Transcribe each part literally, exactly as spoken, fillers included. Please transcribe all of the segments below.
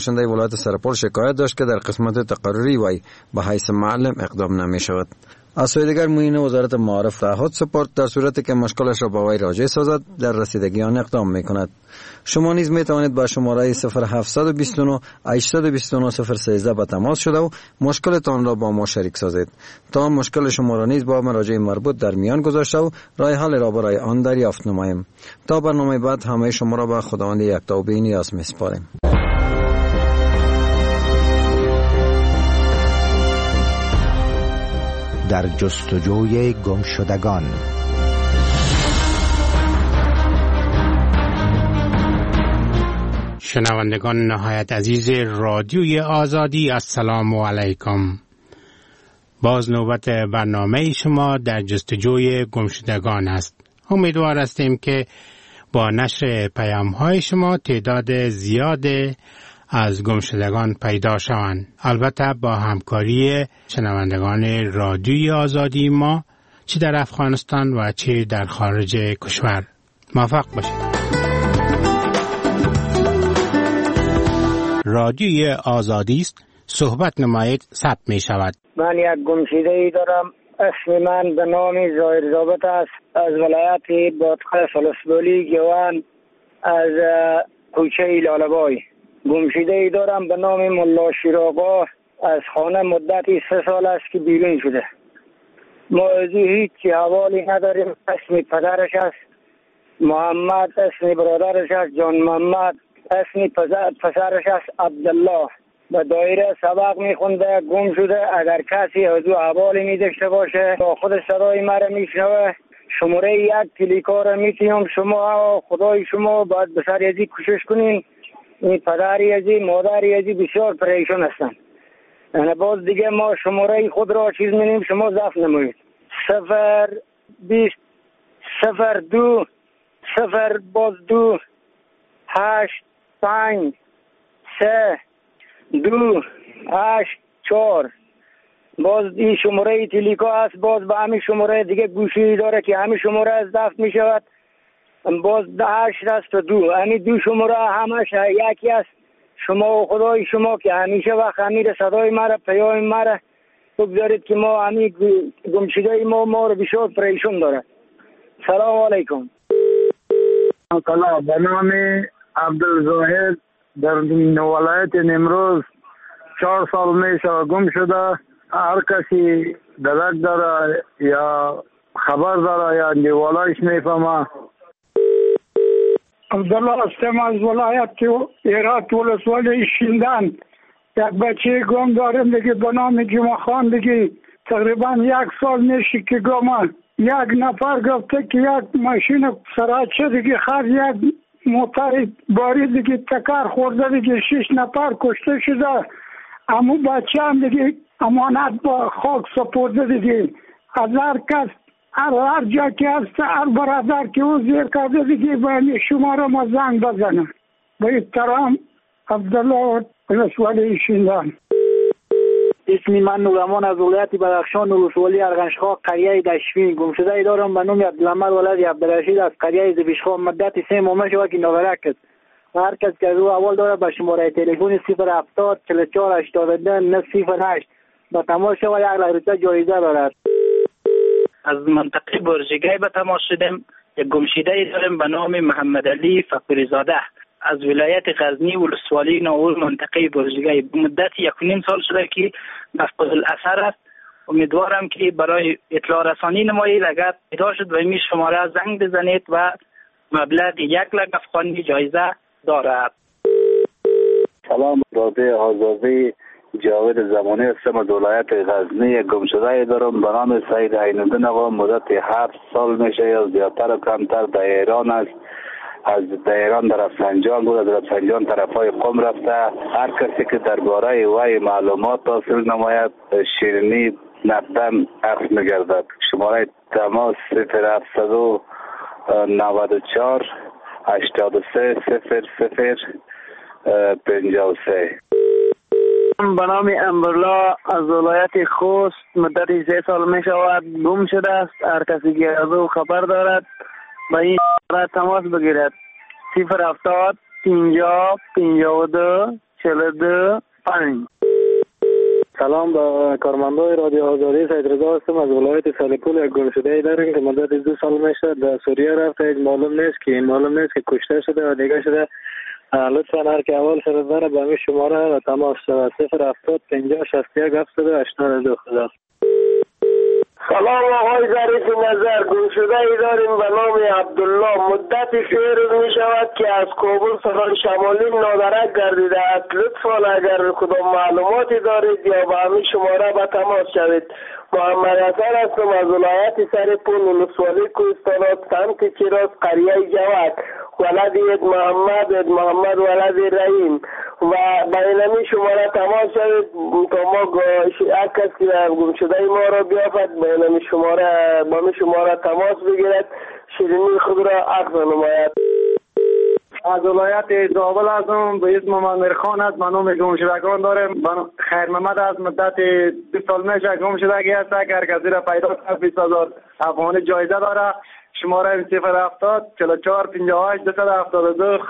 باشنده ولایت سرپل شکایت داشت که در قسمت تقرری وی به حیث معلم اقدام نمی شود. از سوی دیگر معین وزارت معارف تعهد سپرد در صورتی که مشکلش را به وی راجع سازد در رسیدگی آن اقدام می کند. شما نیز می توانید با شماره صفر هفت دو نه هشت دو نه صفر یک سه به تماس شده و مشکلتان را با ما شریک سازید تا مشکل شما را نیز با مراجع مربوط در میان گذاشته و راه حل را برای آن دریافت نماییم. تا برنامه بعد همه شما را به خداوند یکتا و بی نیاز می سپاریم. در جستجوی گمشدگان. شنوندگان نهایت عزیز رادیوی آزادی، السلام علیکم. باز نوبت برنامه شما در جستجوی گمشدگان است. امیدوار هستیم که با نشر پیام های شما تعداد زیاد از گمشدگان پیدا شوند. البته با همکاری شنوندگان رادیوی آزادی ما، چه در افغانستان و چه در خارج کشور. موفق باشید. رادیوی آزادی است، صحبت نمایید، ثبت می شود. من یک گمشده ای دارم. اسم من به نام ظاهر ضابط است. از ولایت بادغه فلسبولی جوان، از کوچه لاله‌بای. گمشده ای دارم به نام ملا شیراقا. از خانه مدتی سه سال است که بیرون شده. ما از هیچ حوالی نداریم. اسم پدرش است محمد، اسم برادرش است جان محمد، اسم پسرش است عبدالله. به دایره سبق میخونده، گم شده. اگر کسی از او حوالی میداشته باشه با خود صدای مرا میشنوه. شماره یک تلیکار میتونم شما خدای شما باید به سر یزی کوشش کنین. این پدر یزی مادر یزی بسیار پریشان هستن. یعنی باز دیگه ما شماره خود را چیز می‌نیم، شما ضبط نمایید. صفر بیست صفر دو صفر باز دو هشت پنج سه دو هشت چهار. باز این شماره تلیکا است. باز به همین شماره دیگه گوشی داره که همین شماره از ضبط می شود. باز ده هشت است و دو. همین دو شماره همش یکی است. شما و خدای شما که همیشه وقت امیر صدای مرا پیام مرا بگذارید که ما همین گمشده ما ما رو بسیار پریشون داره. سلام علیکم. سلام، به نام عبدالظاهر در ولایت نیمروز چهار سال میشه گم شده. هر کسی درک داره یا خبر داره یا نیوالایش میفهمه. عبدالله هستم از ولایت هرات ولسوالی شیندن. یک بچه گم دارم دیگه به نام جمعه خان دیگه تقریبا یک سال میشه که گمه. یک نفر گفته که یک ماشین سراچه دیگه خر یک موتر باری دیگه تکر خورده دیگه شش نفر کشته شده. اما بچه هم دیگه امانت با خاک سپرده دیگه. از هر کس هر هر جا که هست هر برادر که او زیر کرده دیگه باید شما را ما زنگ بزنه. با احترام عبدالله ولسوالی شیندن. اسم من نورمان از ولایت بدخشان ولسوالی ارغنشخا قریه دشوین. گمشده ای دارم به نام عبدالحمد ولد عبدالرشید از قریه زبیشخا. مدت سه ماه شد که ناغرق است. هر کس که از او اول داره به شماره تلفن صفر هفتاد چهل و چهار هشتاد و دو نه صفر هشت با تماس شود. یک لک روپیه جایزه دارد. از منطقه برجگای به تماس شدیم. یک گمشده ای داریم به نام محمد علی فقیرزاده از ولایت غزنی ولسوالی ناور منطقه برجگای. مدت یک و نیم سال شده که مفقود الاثر است. امیدوارم که برای اطلاع رسانی نمایید. اگر پیدا شد به این شماره زنگ بزنید و مبلغ یک لک افغانی جایزه دارد. سلام، رادیو آزادی جاوید زمانی هستم از ولایت غزنی. گمشده دارم به نام سعید عین‌الدین آقا. مدت هفت سال میشه یا زیادتر و کمتر در ایران است. از ایران در افسنجان بود، در افسنجان طرفای قم رفته. هر کسی که درباره وی معلومات حاصل نماید شیرینی نقدن اخذ میگردد. شماره تماس صفر هفتصد و نود و چهار هشتاد و سه صفر صفر پنجاه و سه. به نام امرالله از ولایت خوست مدت سه سال می شود گم شده است. هر کسی که از او خبر دارد با این شماره تماس بگیرد. صفر هفتاد پنجاه پنجاه و دو چهل دو پنج. سلام به کارمندای رادیو آزادی. سید رضا هستم از ولایت سالیپول. یک گمشده‌ای داریم که مدت دو سال میشه در سوریه رفته. معلوم نیست که این معلوم نیست که کشته شده و دیگه شده. لطفا هر که اول سر داره به همین شماره و تماس شود. صفر هفتاد پنجاه شصت و یک هفتاد و هشتاد و دو. خدا. سلام آقای ظریف نظر. گمشده ای داریم به نام عبدالله. مدت سه روز می شود که از کابل سخن شمالی نادرک گردیده است. لطفا اگر کدام معلوماتی دارید یا به همین شماره به تماس شوید. محمد حسن هستم از ولایت سرپول ولسوالی کوهستان سمت چیراز قریه جواد. ولد ید محمد ید محمد ولد رحیم و بین همین شماره تماس شوید تا ما هر کسی گمشده ما را بیافد بین همین شماره با همین شماره تماس بگیرد شیرینی خود را عکس نماید. از ولایت زابل هستم به اسم منیر خان است. من نام گمشدگان دارم. خیر محمد از مدت دو سال میشه گمشدگی است. اگر کسی را پیدا کنه بیست هزار افغانی جایزه داره. شماره صفر هفتاد چهل و چهار پنجاه و هشت دویست و هفتاد و دو.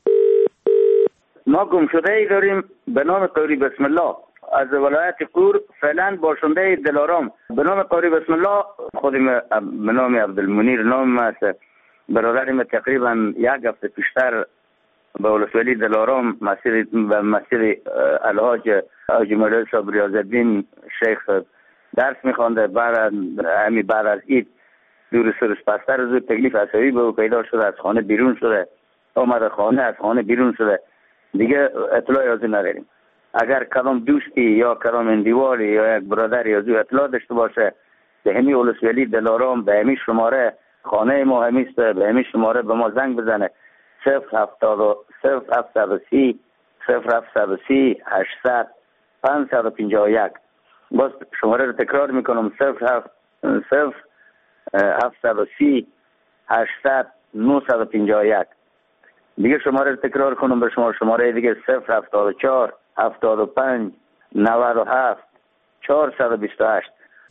ما گمشده ای داریم به نام قوری بسم الله از ولایت قور، فعلا باشنده دلارام. به نام قوری بسم الله خودم به نام عبدالمنیر نام است. برادرم تقریبا یک هفته پیشتر به ولسوالی دلارام مسیر به مسیر الحاج حاج مولانا صاحب ریاض الدین شیخ درس میخوانده. بعد همین بعد از عید دور سرش پستر از تکلیف عصبی به او پیدا شده، از خانه بیرون شده، آمده خانه از خانه بیرون شده، دیگه اطلاعی از این نداریم. اگر کدام دوستی یا کدام اندیوالی یا یک برادری از او اطلاع داشته باشه به همین ولسوالی دلارام به همین شماره خانه ما همیست به همین شماره به ما زنگ بزنه. صفر هفتاد صفر هفتاد و سی صفر هفتاد و سی هشتصد پانصد و پنجاه و یک. باز شماره رو تکرار میکنم صفر هفت صفر هفتاد و سی هشتصد نهصد و پنجاه و یک. دیگه شماره رو تکرار کنم به شما. شماره دیگه صفر هفتاد و چهار هفتاد و پنج نود و هفت چهارصد و بیست و هشت.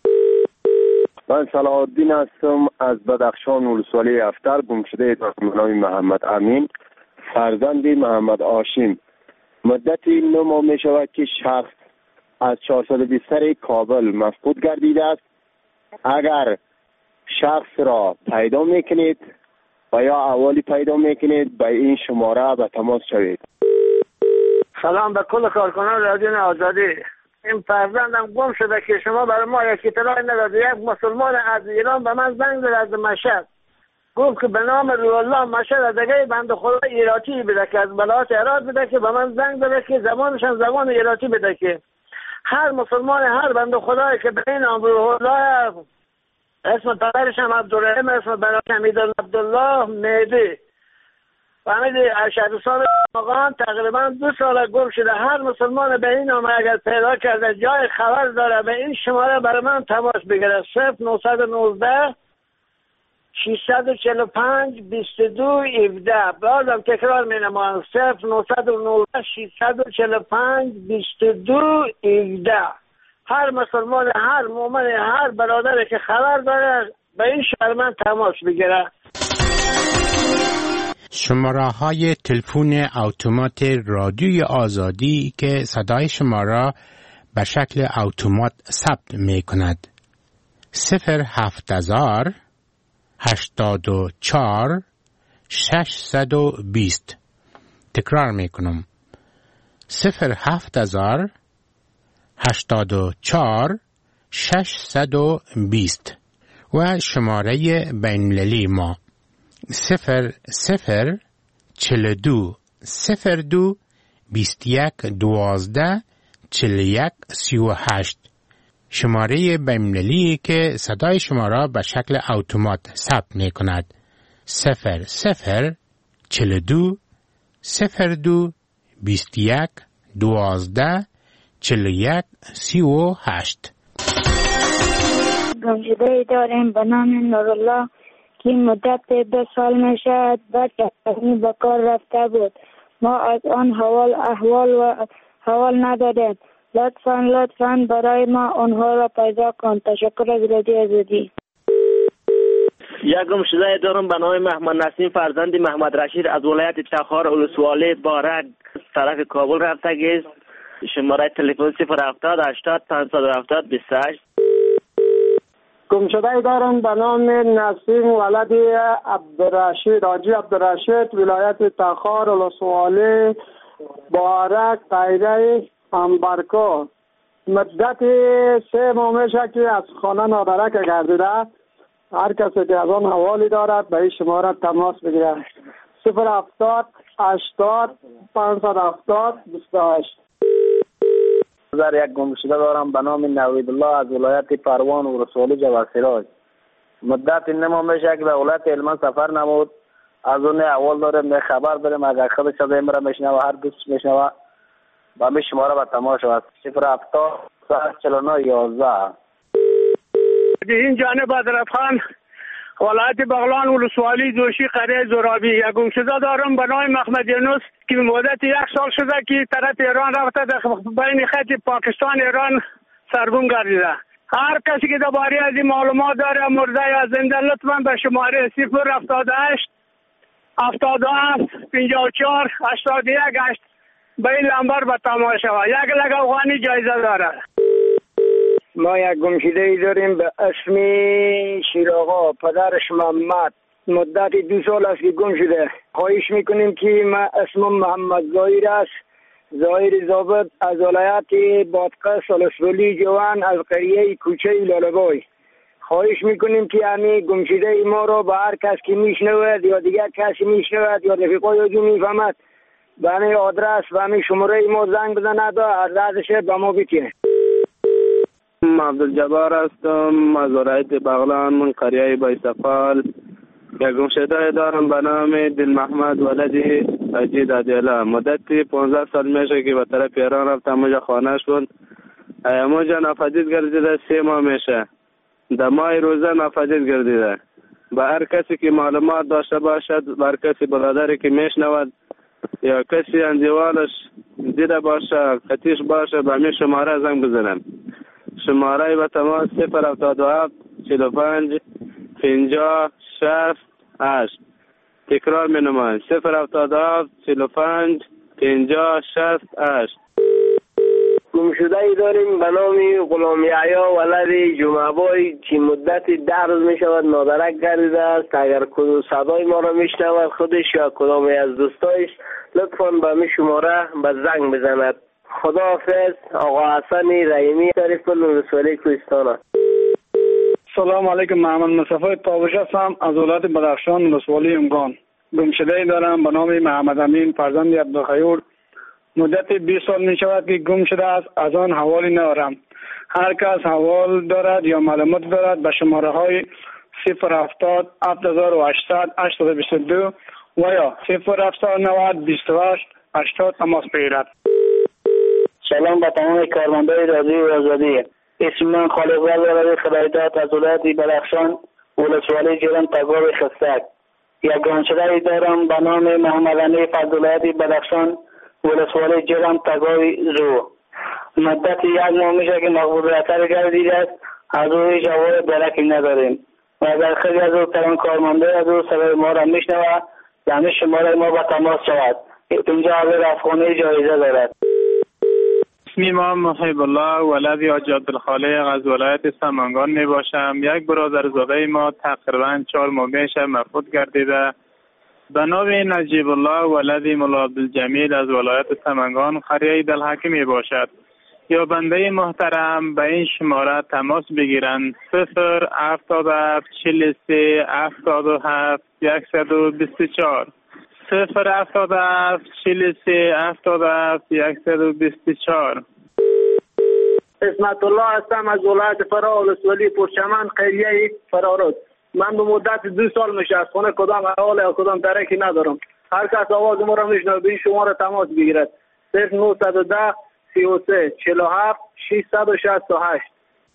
من صلاح الدین هستم از بدخشان ولسوالی افتر. گمشده دارم به نام محمد امین فرزند محمد هاشم. مدتی نه ماه می شود که شخص از چهارصد و بیست کابل مفقود گردیده است. اگر شخص را پیدا میکنید و یا اولی پیدا میکنید به این شماره به تماس شوید. سلام به کل کارکنان رادیو آزادی. این فرزندم گم شده که شما برای ما یک اطلاعی ندادید. یک مسلمان از ایران به من زنگ زد از مشهد، گفت که به نام روح الله مشهد از دیگه بنده خدا ایراتی بده که از بلات هرات بده که به من زنگ زده که زبانشان زبان ایراتی بده که هر مسلمان هر بنده خدایی که به این نام روح الله اسم پدرش هم عبدالرحیم اسم برادرش حمید عبدالله مهدی فهمید ارشد سال مقام تقریبا دو سال گم شده. هر مسلمان به این نام اگر پیدا کرده جای خبر داره به این شماره برای من تماس بگیره. صفر نهصد و نوزده ششصد و چهل و پنج بیست و دو هفده. بازم تکرار می نمایم صفر نهصد و نوزده ششصد و چهل و پنج بیست و دو هفده. هر مسلمان هر مومن هر برادری که خبر داره به این شماره من تماس بگیره. شماره های تلفن اتومات رادیوی آزادی که صدای شما را به شکل اتومات ثبت می کند. صفر هفت هزار هشتاد و چهار ششصد و بیست. تکرار می کنم. صفر هفت هزار هشتاد و چهار ششصد و بیست و شماره بین‌المللی ما صفر صفر چهل دو صفر دو بیست یک دوازده چهل یک سی و هشت. شماره بین‌المللی که صدای شما را به شکل اتومات ثبت می کند. صفر صفر چهل دو صفر دو بیست یک دوازده چهل یک سی و هشت. گمشده داریم به نام نورالله که مدت دو سال می شود بعد که به کار رفته بود. ما از آن حوال احوال و حوال ندادیم. لطفاً لطفاً برای ما آنها را پیدا کن. تشکر از رادیو آزادی. یک گمشده دارم به نام محمد نسیم فرزند محمد رشید از ولایت تخار ولسوالی بارک طرف کابل رفته است. شماره تلفن صفر هفتاد هشتاد پانصد و هفتاد بیست و هشت. گمشده دارم به نام نسیم ولد عبدالرشید حاجی عبدالرشید ولایت تخار ولسوالی بارک قیره انبرکو. مدت سه ماه میشه که از خانه نادرک گردیده. هر کسی که از آن حوالی دارد به این شماره تماس بگیرد. صفر هفتاد هشتاد پانصد هفتاد بیست و هشت. یک گمشده دارم به نام نوید الله از ولایت پروان ولسوالی جواسراج. مدت نما میشه که به ولایت هلمند سفر نمود. از اون اول دارم خبر دارم اگر خودش از امره میشنوه هر دوست میشنوه با می شماره به تماس شود. صفر هفتاد چهل و نه یازده. این جانب حضرت خان ولایت بغلان ولسوالی دوشی قریه زرابی. یک گمشده دارم به نام محمد یونس که مدت یک سال شده که طرف ایران رفته در بین خط پاکستان ایران سرگم گردیده. هر کسی که درباره از این معلومات داره مرده یا زنده لطفا به شماره صفر هفتاد و هشت هفتاد و هفت پنجاه و چهار هشتاد و یک هشت به این لمبر به تماس شود. یک لک افغانی جایزه داره. ما یک گمشده ای داریم به اسم شیراغا پدرش محمد. مدت دو سال است که گم شده. خواهش میکنیم که ما اسم محمد ظاهر است. ظاهر ضابط از ولایت بادغیس ولسوالی جوان از قریه کوچه لاله‌بای. خواهش میکنیم که همین گمشده ای ما رو به هر کس که میشنود یا دیگر کسی میشنود یا رفیقای او میفهمد به همین آدرس و همین شماره ای ما زنگ بزند و عرضش به ما بتینه. عبدالجبار هستم از ولایت بغلان من قریه بایسفال. یک گمشده دارم به نام دل محمد ولدی اجید عدیله. مدتی پانزده سال میشه که به طرف ایران رفتم. موجه خانهش بود موجه ناپدید گردیده. سه ماه میشه در ماه روزه ناپدید گردیده. به هر کسی که معلومات داشته باشد به هر کسی برادری که میشنود یا کسی اندیوالش دیده باشه قطیش باشه به همین شماره زنگ بزنم. شماره به تماس صفر هفتاد و هفت چهل و پنج پنجاه شصت هشت. تکرار می نمایم صفر هفتاد و هفت چهل و پنج پنجاه شصت هشت. گمشده ای داریم به نام غلام یحیی ولد جمعه‌بای که مدت ده روز می شود نادرک گردیده است. اگر کدوم صدای ما را می شنود خودش یا کدام از دوستایش لطفاً به می شماره به زنگ بزند. خداحافظ. آقا حسن رحیمی طریق ولسوالی کوهستان. سلام علیکم. محمد مصطفی تابوش هستم از ولایت بدخشان ولسوالی امگان. گمشده ای دارم به نام محمد امین فرزند عبدالخیور. مدت بیست سال می شود که گم شده است. از آن حوالی ندارم. هر کس حوال دارد یا معلومات دارد به شماره های صفر هفتاد هفت هزار و هشتصد هشتصد و بیست و دو و یا صفر هفتصد و نود بیست و هشت هشتاد تماس بگیرد. سلام به تمام کارمندان رادیو آزادی. اسم من خالق ولد خدایداد از ولایت بدخشان ولسوالی جرم تگاو خستک. یک گمشده دارم به نام محمد حنیف از ولایت بدخشان ولسوالی جرم تگاو رو. مدت یک ماه میشه که مقبول رفتر گردیده است. از او جواب درکی نداریم و اگر خیلی از او تمام کارمنده از او صدای ما را میشنوه یعنی شماره ما با تماس شود. اینجا حاضر افغانی جایزه دارد. اسمی ما محب الله ولدی حاجی عبدالخالق از ولایت سمنگان می باشم. یک برادرزاده ما تقریبا چهار ماه میشه مفقود گردیده به نام نجیب الله ولدی مولا عبدالجمیل از ولایت سمنگان قریه دلحکی می باشد. یا بنده محترم به این شماره تماس بگیرند صفر هفتاد و هفت چهل و سه هفتاد و هفت صد و بیست و چهار صفر هفتاد و هفت چهل و سه هفتاد و هفت صد و بیست و چهار. اسمت الله هستم از ولایت فرا ولسوالی پرچمن قریه فرارود. من به مدت دو سال میشه از خونه کدام احوال یا کدام درکی ندارم. هر کس آواز ما را میشنوه به این شماره تماس بگیرد صفر نهصد و ده سی و سه چهل و هفت ششصد و شصت و هشت.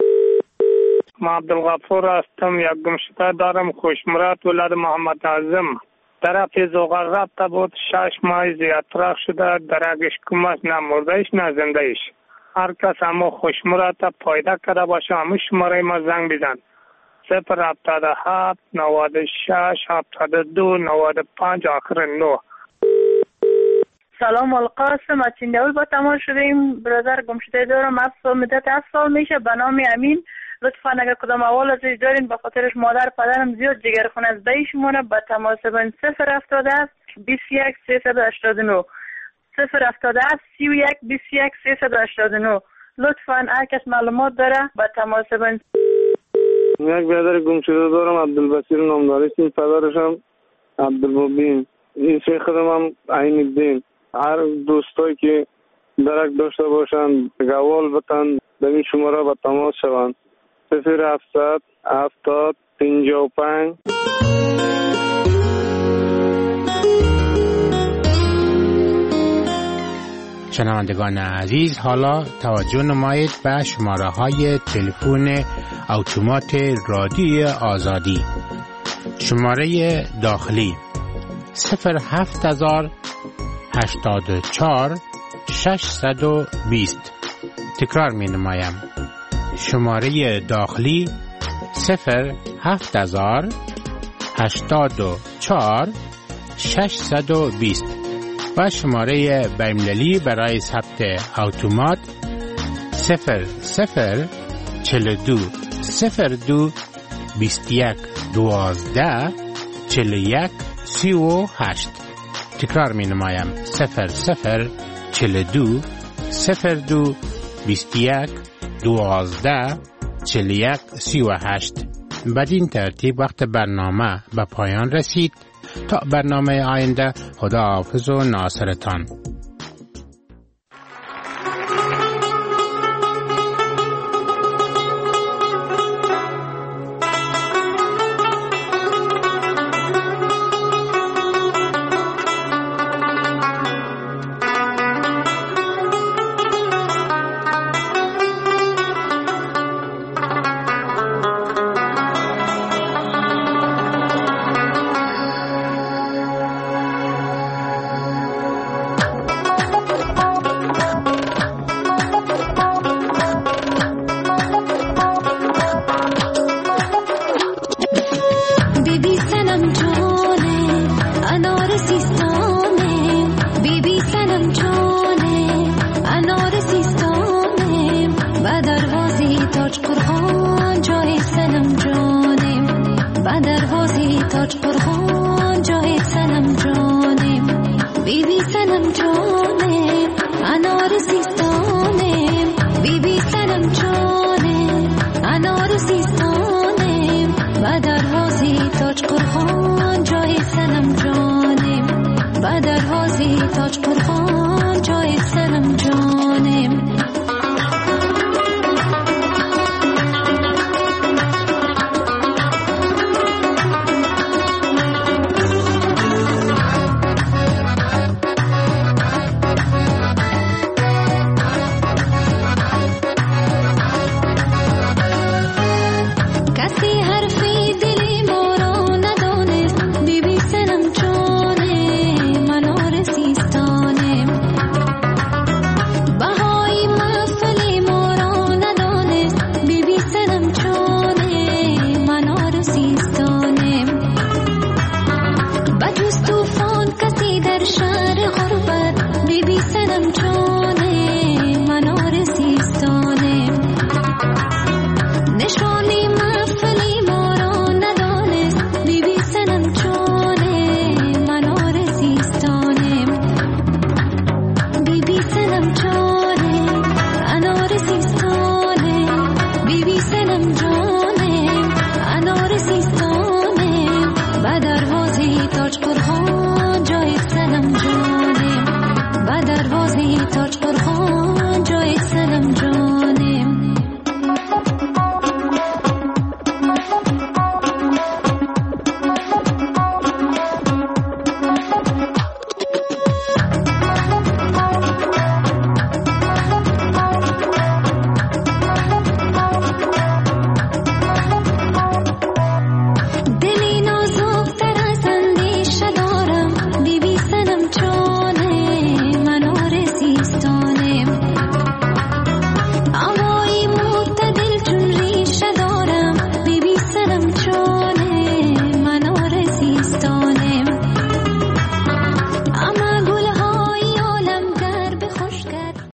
ما عبدالغفور هستم. یک گمشده دارم خوشمراد ولد محمد اعظم. طرف زوغر رفته بود شش ماه زیادتر شده درگش کمک نه مردهش نه زندهش. هر کس همه خوشمراد پایده کرده باشه همه شماره ما زنگ بزن صفر هفتاد و هفت نود و شش هفتاد و دو نود و پنج آخر نه. سلام القاسم، از چنداول با تماس شدیم. برادر گمشده دارم، هفت سال مدت هفت سال میشه به نام امین. لطفا اگر کدام اول ازش دارین به خاطرش مادر پدرم زیاد جگرخون از بیشمونه به تماس بین صفر هفتاد و هفت بیست و یک سیصد و هشتاد و نه صفر هفتاد و هفت سی و یک بیست و یک سیصد و هشتاد و نه. لطفا هر کس معلومات داره به تماس بین. یک برادر گمشده دارم، عبدالبصیر نامداری، اسم پدرشم عبدالمبین، اسم خودم هم عین الدین. هر دوستایی که درک داشته باشند گوال بتن به این شماره به تماس شوند. صفر هفتصد هفتاد پنجاه و پنج. شنوندگان عزیز، حالا توجه نمایید به شماره های تلفن اتومات رادیوی آزادی. شماره داخلی صفر هفت هزار هشتاد و چهار ششصد و بیست. تکرار می نمایم. شماره داخلی صفر هفت هزار هشتاد و چهار ششصد و بیست و شماره بین‌المللی برای ثبت اتومات صفر صفر چهل و دو صفر دو بیست و یک دوازده چهل و یک سی و هشت. تکرار می نمایم. صفر صفر چهل و دو صفر دو بیست و یک دوازده چهل و یک سی و هشت. بدین ترتیب وقت برنامه به پایان رسید. تا برنامه آینده، خدا حافظ و ناصرتان.